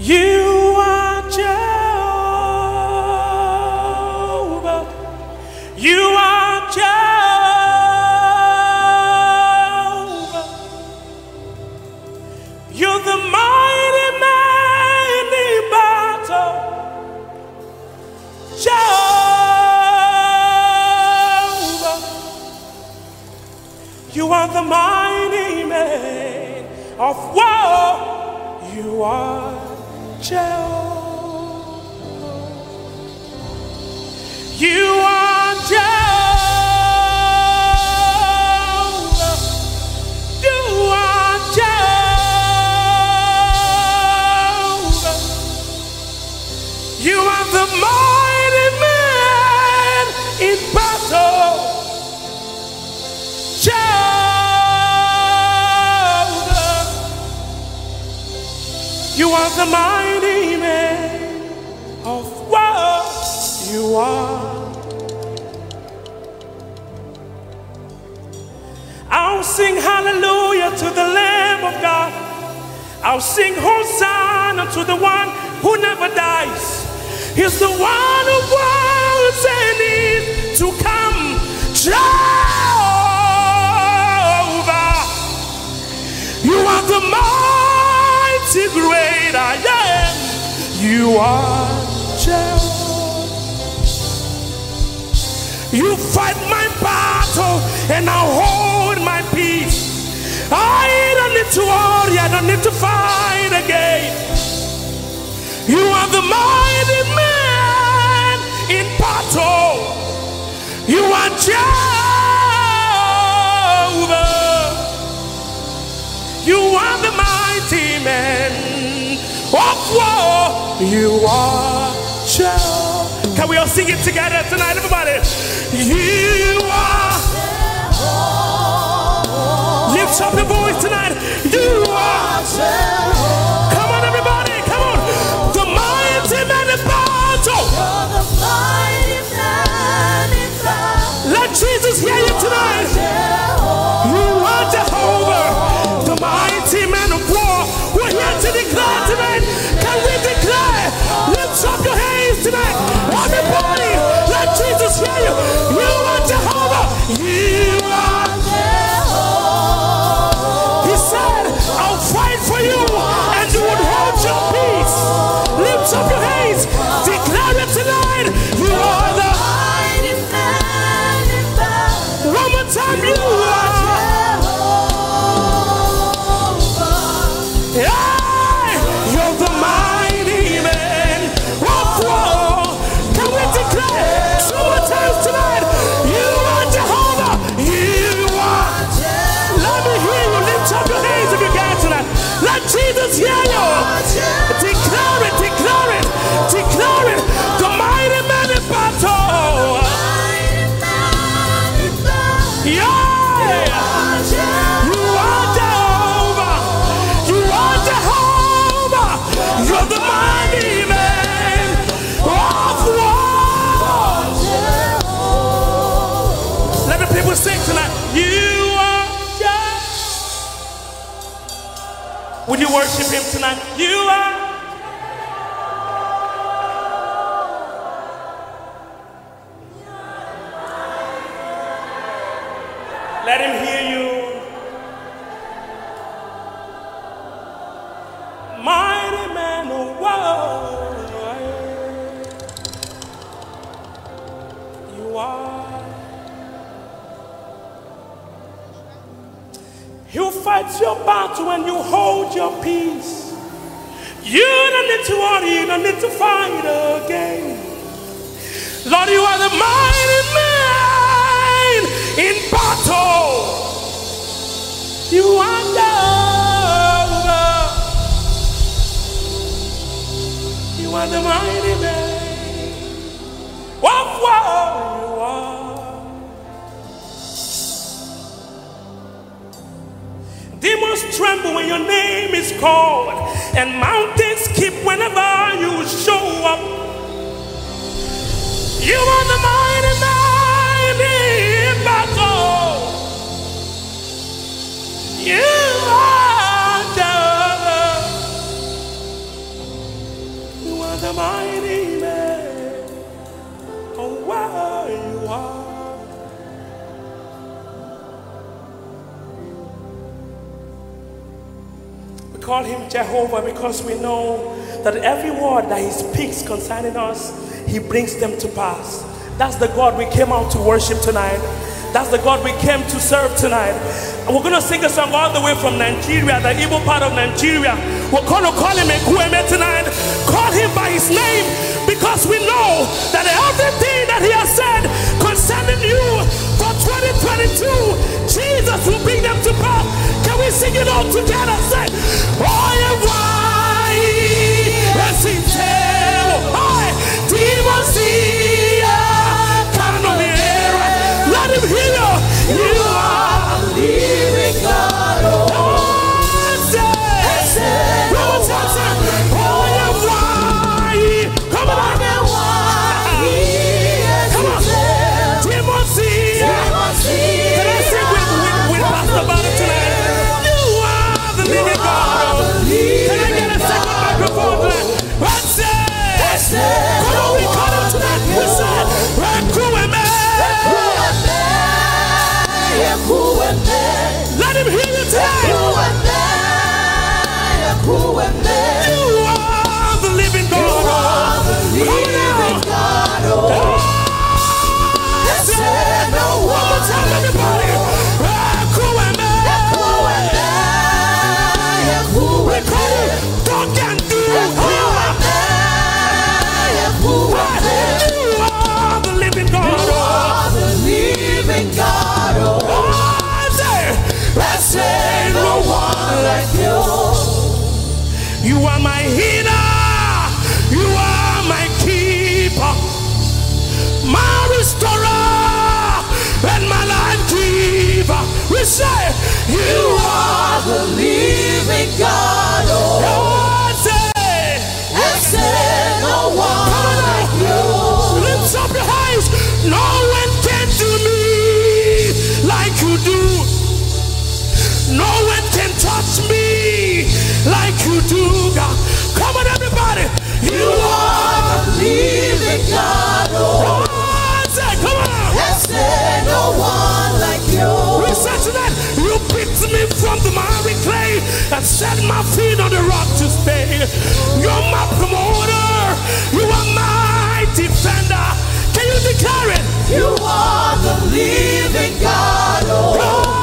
You are Jehovah. You are Jehovah. You're the mighty man in battle. Jehovah. You are the mighty man of war. You are Jehovah. You are Jehovah. You are Jehovah. You are the mighty man in battle. Jehovah. You are the mighty man of war. You are. I'll sing hallelujah to the Lamb of God. I'll sing Hosanna to the one who never dies. He's the one who was and is to come. Jehovah. You are the mighty great I am. You are Jehovah. You fight my battle and I'll hold my peace. I don't need to worry, I don't need to fight again. You are the mighty man in battle. You are Jehovah. You are the mighty man of war. You are Jehovah. Can we all sing it together tonight, everybody? You are Jehovah. Lift up your voice tonight. You are Jehovah. Come on, everybody, come on. The mighty man in battle. You're the mighty man in battle. Let Jesus hear you tonight. You are Jehovah, the mighty man of war. We're here to declare tonight. Can we declare? Lift up your hands tonight. Everybody, let Jesus hear you. You are Jehovah. You are Jehovah. He said, I'll fight for you and you would hold your peace. Lift up your hands. Declare it tonight. You are the mighty man in battle. One more time. You are Jehovah. Yeah. You're the mighty man of war. Can we declare 2 more times tonight? You are Jehovah. You are Jehovah. Let me hear you. Lift up your hands if you can tonight. Let Jesus hear you. Declare it, declare it, declare it. The mighty man in battle. Yeah. You are Jehovah. You are Jehovah. You're the mighty man of war. Let the people sing tonight. You are Jehovah. Would you worship him tonight? You are. Let him hear you. Mighty man of war. You are. He'll fight your battle and you hold your peace. You don't need to worry, you don't need to fight again. Lord, you are the mighty man in battle. You are Jehovah. You are the mighty man of war. You are. Demons tremble when your name is called, and mountains skip whenever you show up. You are the mighty man in battle. You are Jehovah. call him Jehovah because we know that every word that he speaks concerning us, he brings them to pass. That's the God we came out to worship tonight. That's the God we came to serve tonight. And we're going to sing a song all the way from Nigeria, the evil part of Nigeria. We're going to call him Ekwueme tonight. Call him by his name because we know that everything that he has said concerning you for 2022, Jesus will bring them to pass. Can we sing it all together? Say, oh, yeah, why? Yes, he tell. Hi, demons see. Let him hear you. You are the living God. Oh, say, oh, yeah, why? Come on. Come on. Timothy. Can I sing with Pastor Bobby tonight? You are the living God. Can I get a second microphone? Let's say, come on, we call him tonight. We said, Ekwueme. Let him hear you tonight. You are the living God. One more time, everybody. God can do. You are the living God. Say no one like you. You are my healer. You are my keeper, my restorer, and my life giver. We say you are the living God. Oh, say no one like you. Lift up your hands. No one can do me like you do. No one can touch me like you do, God. Come on, everybody. You are the living God. Oh, come on. There's no one like you. We said tonight, you picked me from the miry clay and set my feet on the rock to stay. You're my promoter. You are my defender. Can you declare it? You are the living God. Oh.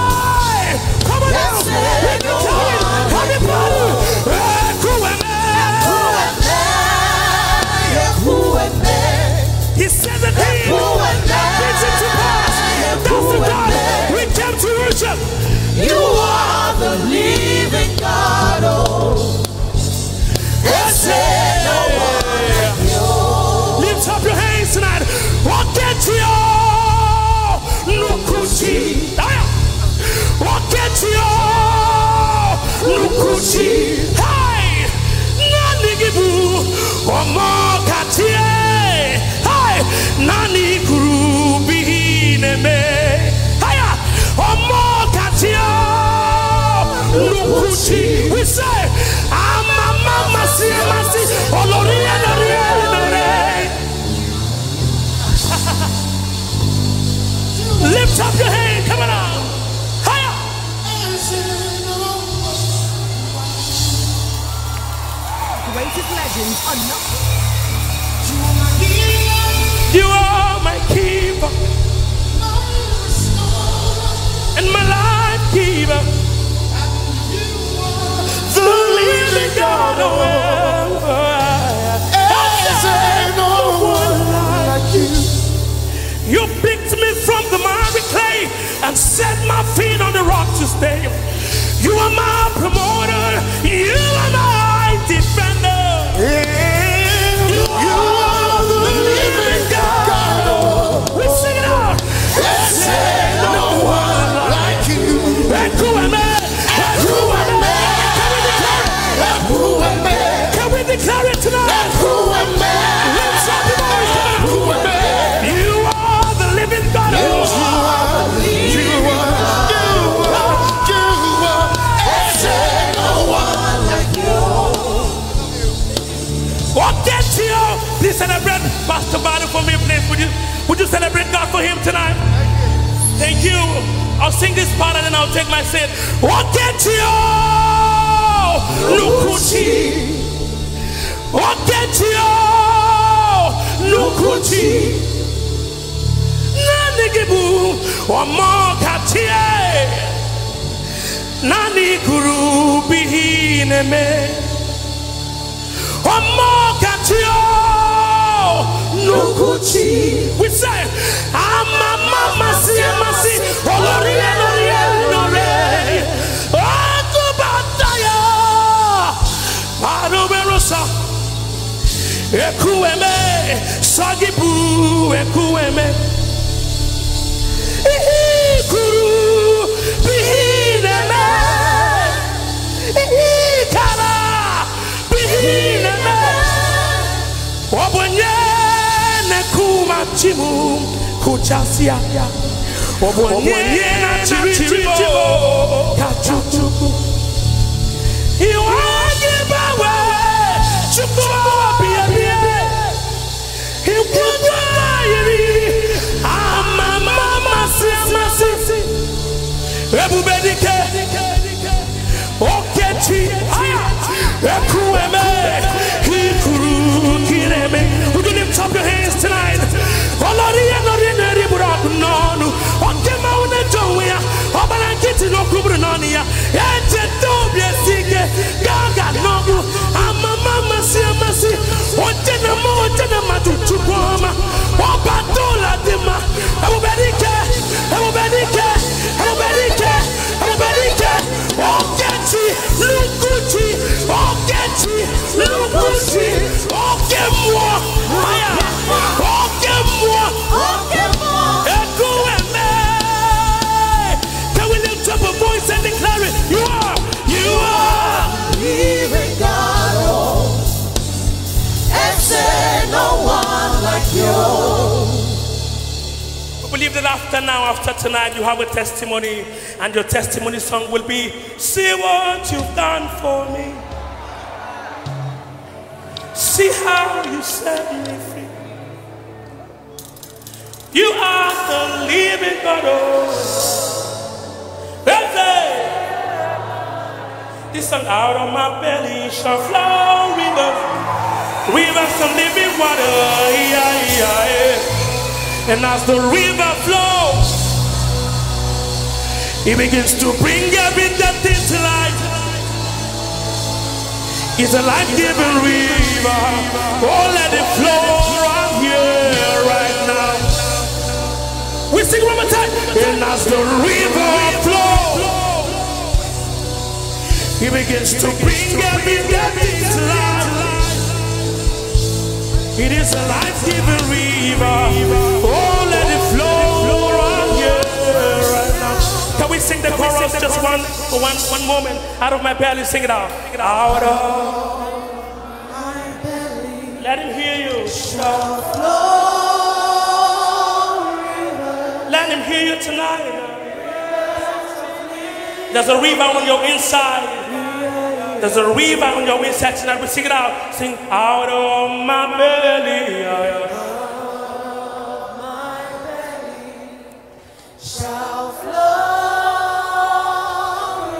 He said that he brings it to pass. That's the God we came to worship. You are the living God. Oh, no one like you. Lift up your hands tonight. Walk into your Nukuchi. Waketio Nukuchi. Hey, Nanigibu Omokatie. Hey, Nani Gurubi Neme. Hey, Omokatio Nukuchi. We say, Mama Masi, lift up your hand, come on out. Greatest legends are not. You are my keeper and my life giver, the living God. There's no one like you. You picked me from the miry clay and set my feet on the rock to stay. You are my promoter. You are my defender. You are the living God. We sing it out. There's no one like you. Can we declare it tonight? Let's up your voice. You are the living God. Please celebrate Pastor Badu for me, please. Would you celebrate God for him tonight? Thank you. I'll sing this part and then I'll take my seat. Walk at you. Omokatie Nani Guru Bihineme Omokatio Nukuchi. We say Mama Masi Olori Akubataya Aruberosa Ekueme Sagibu Ekueme Guru Bihineme Ikara Bihineme Obonye Nekuma Chimu Kuchasia Obonye na Chiribo Kachuchuku Iwanye Bawe Chukua Biabie Iwanye Mama Sisi Ebubedike Okechi Ekueme Hikuru Kireme. Would you lift up your hands tonight? Olori Enori Burakunonu Okema Unejoya Obalangiti no Kubrunonia Ete Tobia Sige Gaga Nobu Mama Siamasi Otena Matu Chupoma Obatola Dima Ebubedike Okechi Lukuchi Okemwa Ekueme. Can we lift up a voice and declare it? You are Living God, and say no one like you. I believe that after tonight, you have a testimony, and your testimony song will be, see what you've done for me. See how you set me free. You are the living God. This song, out of my belly shall flow rivers of living water. And as the river flows, it begins to bring every dead thing to life. It's a life-giving river. Oh, let it flow right here, right now. We sing one more time. And as the river flows, it begins to bring every dead thing to life. It is a life-giving river. Oh, let it flow right here, right now. Can we sing the chorus just one moment? Out of my belly, sing it out. Out of my belly, let him hear you. Shall flow river. Let him hear you tonight. There's a river on your inside. There's a river on your inside tonight. We sing it out. Sing out of my belly. Shall flow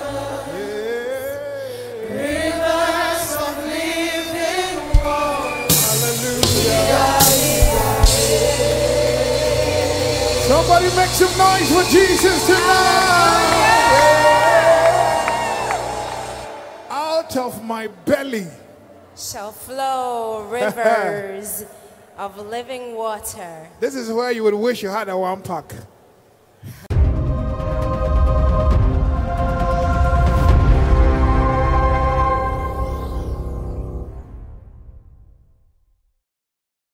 rivers of living water. Hallelujah. Somebody make some noise for Jesus tonight. Out of my belly shall flow rivers of living water. This is where you would wish you had a one pack.